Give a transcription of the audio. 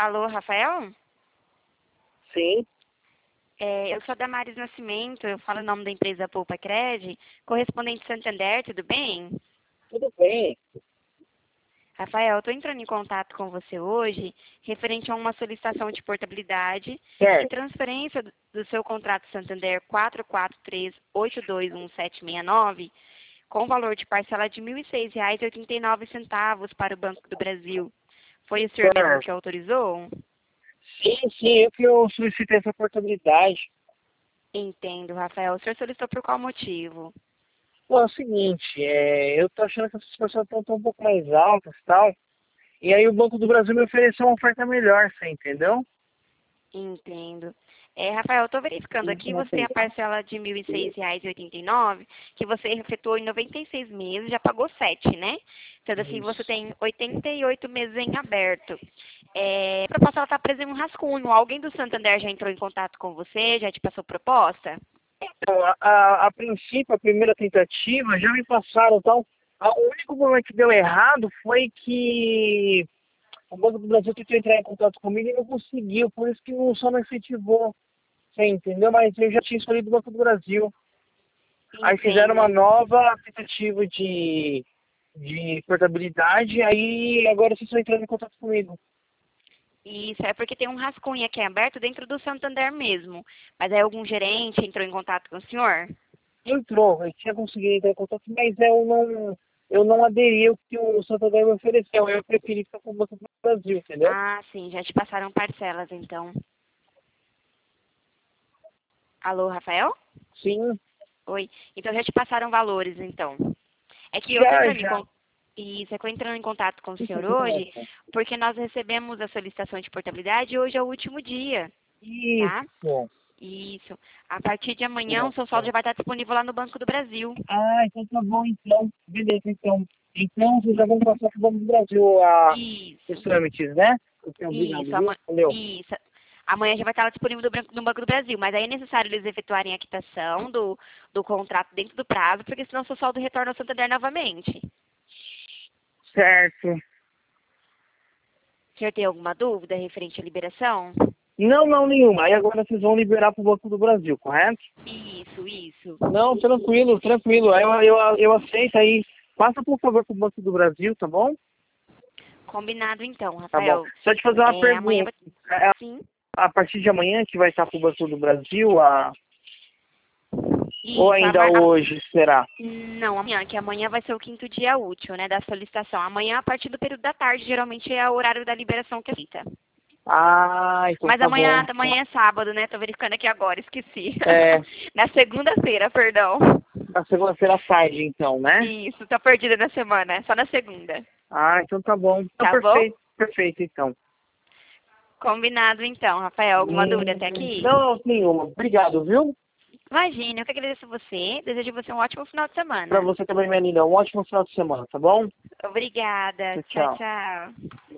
Alô, Rafael? Sim, Eu sou a Damares Nascimento, eu falo o nome da empresa Poupa Cred, correspondente Santander, tudo bem? tudo bem. Rafael, eu estou entrando em contato com você hoje, referente a uma solicitação de portabilidade e Certo. transferência do seu contrato Santander 443821769, com valor de parcela de R$ 1.006,89 para o Banco do Brasil. Foi o senhor mesmo que Certo. autorizou? Sim, eu solicitei essa portabilidade. Entendo, Rafael. O senhor solicitou por qual motivo? Bom, é o seguinte, eu tô achando que essas pessoas estão um pouco mais altas e tal, e aí o Banco do Brasil me ofereceu uma oferta melhor, você entendeu? Entendo. Rafael, eu estou verificando aqui, você tem a parcela de R$ 1.006,89, que você efetuou em 96 meses, já pagou 7, né? Sendo assim, você Isso. tem 88 meses em aberto. A proposta está presa em um rascunho. Alguém do Santander já entrou em contato com você, já te passou proposta? Então, a princípio, a primeira tentativa, já me passaram, então, o único problema que deu errado foi que o Banco do Brasil tentou entrar em contato comigo e não conseguiu, por isso que só não efetivou, você entendeu? Mas eu já tinha escolhido o Banco do Brasil. Aí fizeram uma Entendo. nova tentativa de portabilidade, aí agora vocês estão entrando em contato comigo. Isso, é porque tem um rascunho aqui aberto dentro do Santander mesmo. Mas aí algum gerente entrou em contato com o senhor? Entrou, eu tinha conseguido entrar em contato, mas eu não aderi ao que o Santander me ofereceu. Eu preferi ficar com o Banco do Brasil, entendeu? Ah, sim, já te passaram parcelas, então. Alô, Rafael? Sim, Oi. Então já te passaram valores, então. É que eu tô já, entrando em já. con- Isso, é que eu entrando em contato com o Isso senhor aqui hoje, começa. porque nós recebemos a solicitação de portabilidade e hoje é o último dia, tá? Isso. Isso. A partir de amanhã o seu saldo já Nossa. vai estar disponível lá no Banco do Brasil. Ah, então tá bom, então. Beleza, então. Então vocês já vão passar pro Banco do Brasil Isso. os trâmites, né? Ok, obrigado, Isso. viu? Valeu. Isso. Amanhã já vai estar lá disponível no Banco do Brasil, mas aí é necessário eles efetuarem a quitação do contrato dentro do prazo, porque senão o seu saldo retorna ao Santander novamente. Certo. O senhor tem alguma dúvida referente à liberação? Não, não, nenhuma. Aí agora vocês vão liberar pro Banco do Brasil, correto? Isso. Não, tranquilo, tranquilo. Aí eu aceito aí. Passa, por favor, pro Banco do Brasil, tá bom? Combinado então, Tá bom. Rafael. Só te fazer uma Amanhã pergunta. vai... Sim. A partir de amanhã que vai estar pro Banco do Brasil, ou Isso. ainda hoje, será? Não, amanhã, que amanhã vai ser o quinto dia útil, né, da solicitação. Amanhã, a partir do período da tarde, geralmente é o horário da liberação que é feita. Ah, então Mas tá bom. amanhã é sábado, né? Tô verificando aqui agora, esqueci. É, Na segunda-feira, perdão. na segunda-feira à tarde, então, né? Isso, tô perdida na semana, é só na segunda. Ah, então tá bom. Então, Tá bom? perfeito, perfeito, então. Combinado então, Rafael. Alguma dúvida até aqui? Não, nenhuma. Obrigado, viu? Imagina, eu que agradeço você. Desejo você um ótimo final de Pra semana. você também, minha linda. Um ótimo final de semana, tá bom? Obrigada. Tchau, Tchau, tchau. tchau.